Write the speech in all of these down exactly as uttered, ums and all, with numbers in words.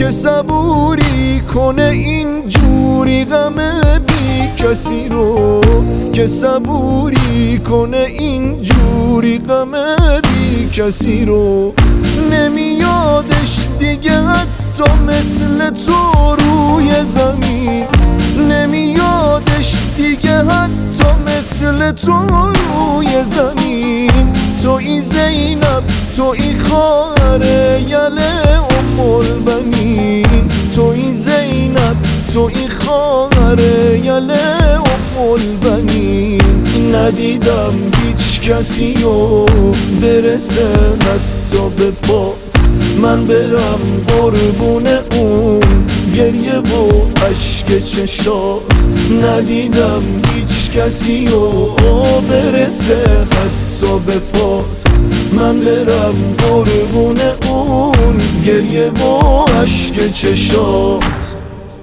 که صبوری کنه این جوری غم بی کسی رو، که صبوری کنه این جوری غم بی کسی رو. نمیادش دیگه حتی مثل تو روی زمین، نمیادش دیگه حتی مثل تو روی زمین. توی زینب توی خواهر یله ام البنین، توی زینب توی خواهر یله ام البنین. ندیدم هیچ کسی رو برسه حتی به پات، من برم قربون اون گریه و عشق چشات. ندیدم هیچ کسی رو برسه حتی به پات، من برم قربون اون گریه و عشق چشات.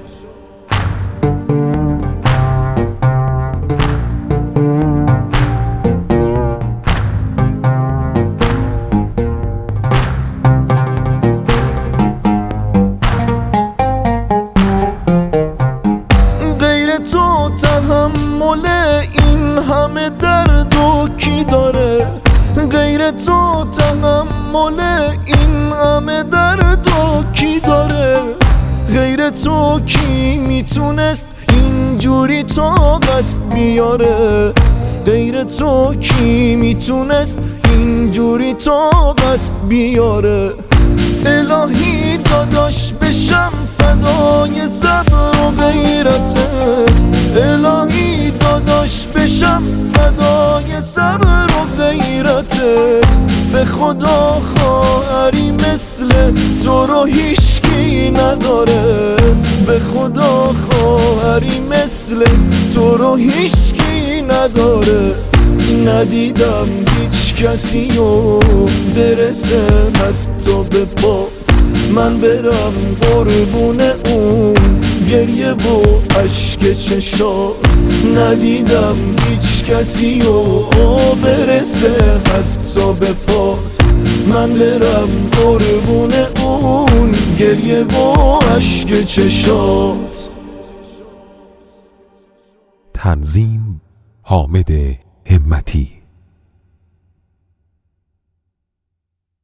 تو تحمل این همه درد و کی داره؟ غیر تو تحمل این همه درد و کی داره؟ غیر تو کی میتونست اینجوری طاقت بیاره؟ غیر تو کی میتونست اینجوری طاقت بیاره؟ الهی داداش بشم فدای صبر و غیرتت، الهی داداش بشم فدای صبر و غیرتت. به خدا خواهری مثل تو رو هیچکی نداره، به خدا خواهری مثل تو رو هیچکی نداره. ندیدم هیچ کسی رو برسه حتی به پات، من برم قربون اون گریه و عشق چشات. ندیدم هیچ کسی رو برسه حتی به پات، من برم قربون اون گریه و عشق چشات. تنظیم حامد همتی.